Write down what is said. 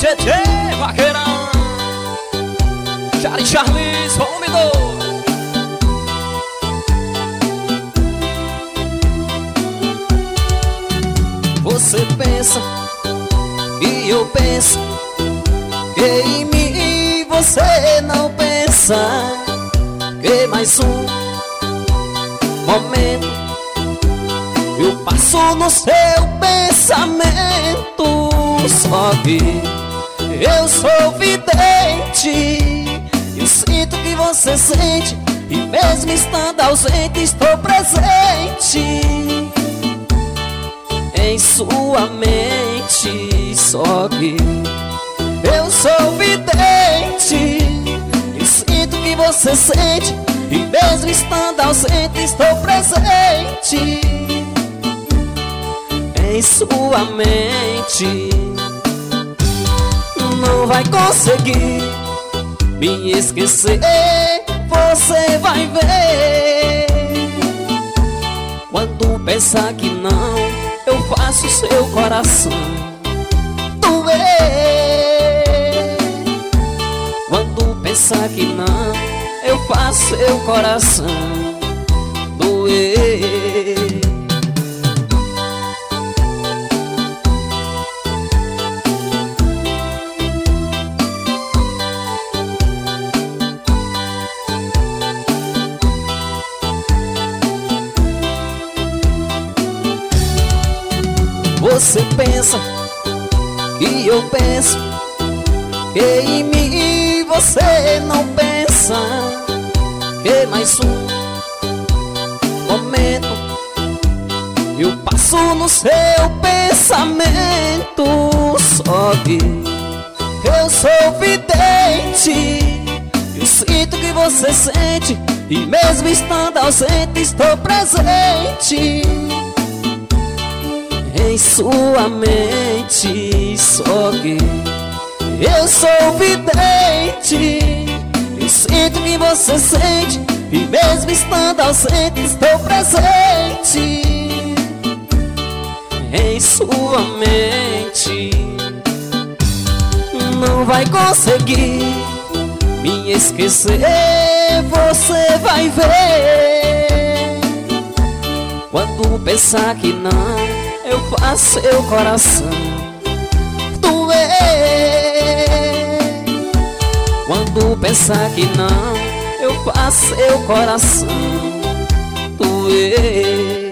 Tchê, vaqueirão. Charles, homem. Você pensa e eu penso que em mim você não pensa. Que mais um momento eu passo no seu pensamento. Só que eu sou vidente, eu sinto que você sente, e mesmo estando ausente estou presente em sua mente. Só que eu sou vidente, eu sinto que você sente, e mesmo estando ausente estou presente em sua mente. Não vai conseguir me esquecer, você vai ver. Quando pensar que não, eu faço seu coração doer. Quando pensar que não, eu faço seu coração doer. Você pensa que eu penso, que em mim você não pensa. Que mais um momento eu passo no seu pensamento. Só que eu sou vidente, eu sinto que você sente, e mesmo estando ausente estou presente em sua mente. Só que eu sou vidente, eu sinto que você sente, e mesmo estando ausente estou presente em sua mente. Não vai conseguir me esquecer, você vai ver. Quando pensar que não, eu faço seu coração doer. Quando pensar que não, eu faço seu coração doer.